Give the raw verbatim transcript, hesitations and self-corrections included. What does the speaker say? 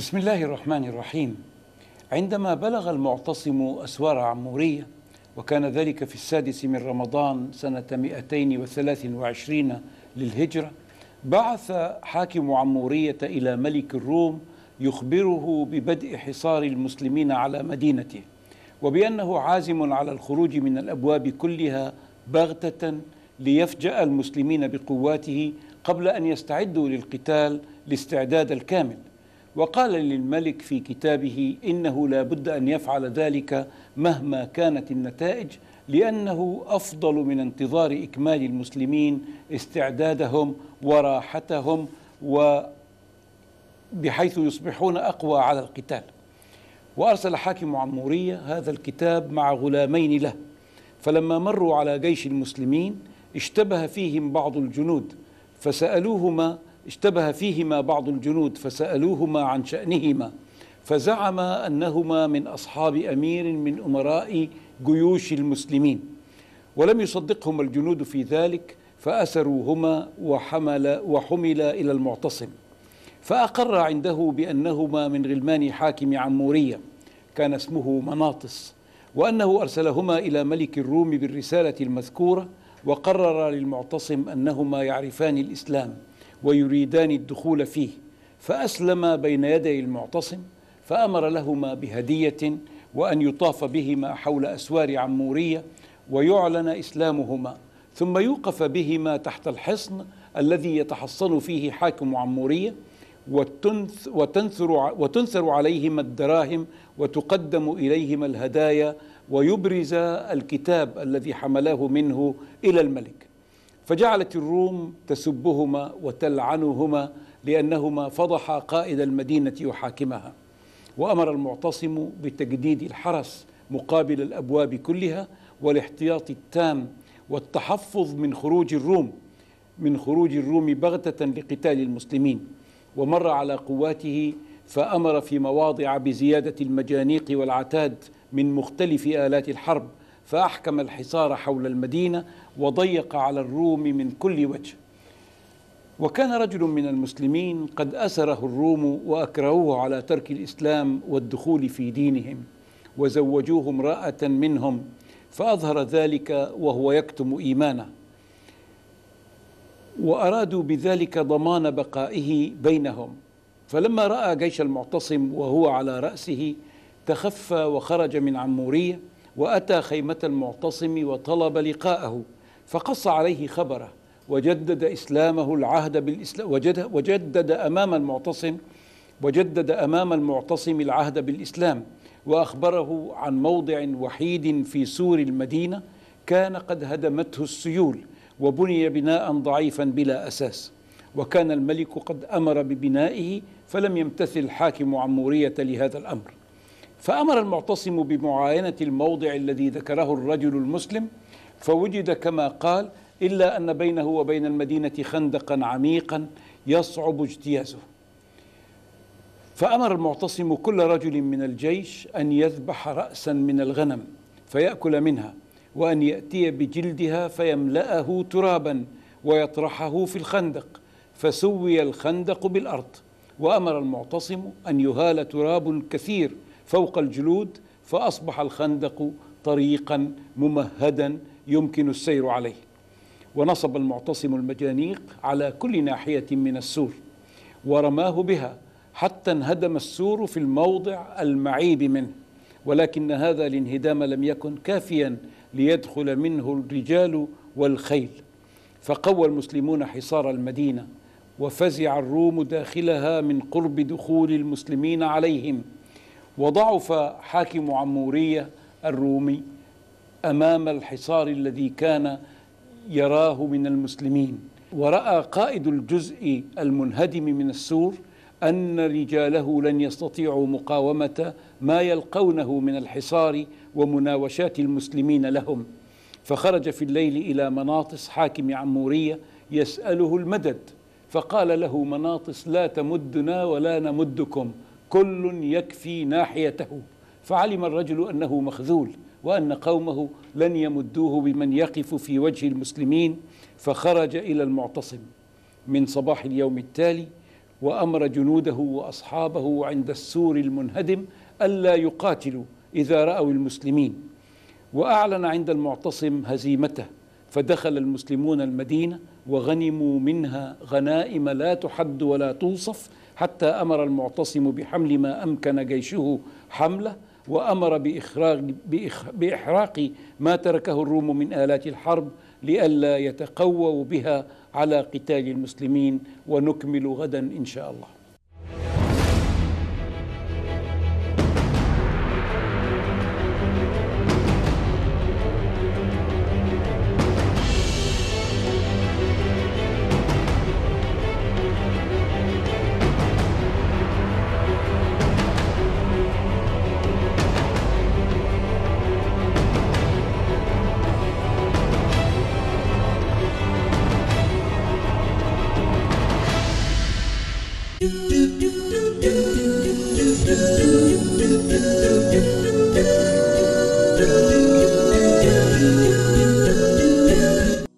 بسم الله الرحمن الرحيم. عندما بلغ المعتصم أسوار عمورية، وكان ذلك في السادس من رمضان سنة مئتين وثلاث وعشرين للهجرة، بعث حاكم عمورية إلى ملك الروم يخبره ببدء حصار المسلمين على مدينته، وبأنه عازم على الخروج من الأبواب كلها بغتة ليفجأ المسلمين بقواته قبل أن يستعدوا للقتال الاستعداد الكامل. وقال للملك في كتابه إنه لا بد أن يفعل ذلك مهما كانت النتائج، لأنه أفضل من انتظار إكمال المسلمين استعدادهم وراحتهم وبحيث يصبحون أقوى على القتال. وأرسل حاكم عمورية هذا الكتاب مع غلامين له، فلما مروا على جيش المسلمين اشتبه فيهم بعض الجنود فسألوهما اشتبه فيهما بعض الجنود فسألوهما عن شأنهما، فزعما أنهما من أصحاب أمير من أمراء جيوش المسلمين، ولم يصدقهما الجنود في ذلك، فأسروهما وحمل وحمل إلى المعتصم، فأقر عنده بأنهما من غلمان حاكم عمورية كان اسمه مناطس، وأنه أرسلهما إلى ملك الروم بالرسالة المذكورة، وقرر للمعتصم أنهما يعرفان الإسلام ويريدان الدخول فيه، فأسلم بين يدي المعتصم، فأمر لهما بهدية وأن يطاف بهما حول أسوار عمورية ويعلن إسلامهما، ثم يوقف بهما تحت الحصن الذي يتحصن فيه حاكم عمورية، وتنثر, وتنثر عليهما الدراهم وتقدم إليهما الهدايا، ويبرز الكتاب الذي حملاه منه إلى الملك. فجعلت الروم تسبهما وتلعنهما لأنهما فضحا قائد المدينة وحاكمها. وأمر المعتصم بتجديد الحرس مقابل الأبواب كلها والاحتياط التام والتحفظ من خروج الروم من خروج الروم بغتة لقتال المسلمين. ومر على قواته فأمر في مواضع بزيادة المجانيق والعتاد من مختلف آلات الحرب، فأحكم الحصار حول المدينة وضيق على الروم من كل وجه. وكان رجل من المسلمين قد أسره الروم وأكرهوه على ترك الإسلام والدخول في دينهم، وزوجوه امرأة منهم، فأظهر ذلك وهو يكتم إيمانه، وأرادوا بذلك ضمان بقائه بينهم. فلما رأى جيش المعتصم وهو على رأسه تخفى وخرج من عمورية وأتى خيمة المعتصم وطلب لقاءه، فقص عليه خبره وجدد إسلامه العهد بالإسلام وجدد أمام المعتصم وجدد أمام المعتصم العهد بالإسلام، وأخبره عن موضع وحيد في سور المدينة كان قد هدمته السيول وبني بناء ضعيفا بلا أساس، وكان الملك قد أمر ببنائه، فلم يمتثل حاكم عمورية لهذا الأمر. فأمر المعتصم بمعاينة الموضع الذي ذكره الرجل المسلم، فوجد كما قال، إلا أن بينه وبين المدينة خندقا عميقا يصعب اجتيازه. فأمر المعتصم كل رجل من الجيش أن يذبح رأسا من الغنم فيأكل منها، وأن يأتي بجلدها فيملأه ترابا ويطرحه في الخندق، فسوي الخندق بالأرض. وأمر المعتصم أن يهال تراب كثير فوق الجلود، فأصبح الخندق طريقا ممهدا يمكن السير عليه. ونصب المعتصم المجانيق على كل ناحية من السور ورماه بها حتى انهدم السور في الموضع المعيب منه، ولكن هذا الانهدام لم يكن كافيا ليدخل منه الرجال والخيل، فقوى المسلمون حصار المدينة، وفزع الروم داخلها من قرب دخول المسلمين عليهم. وضعف حاكم عمورية الرومي أمام الحصار الذي كان يراه من المسلمين، ورأى قائد الجزء المنهدم من السور أن رجاله لن يستطيعوا مقاومة ما يلقونه من الحصار ومناوشات المسلمين لهم، فخرج في الليل إلى مناطس حاكم عمورية يسأله المدد، فقال له مناطس: لا تمدنا ولا نمدكم، كل يكفي ناحيته. فعلم الرجل أنه مخذول وأن قومه لن يمدوه بمن يقف في وجه المسلمين، فخرج إلى المعتصم من صباح اليوم التالي وأمر جنوده وأصحابه عند السور المنهدم ألا يقاتلوا إذا رأوا المسلمين، وأعلن عند المعتصم هزيمته، فدخل المسلمون المدينة وغنموا منها غنائم لا تحد ولا توصف، حتى أمر المعتصم بحمل ما أمكن جيشه حمله، وأمر بإخراج بإحراق ما تركه الروم من آلات الحرب لئلا يتقووا بها على قتال المسلمين. ونكمل غدا إن شاء الله.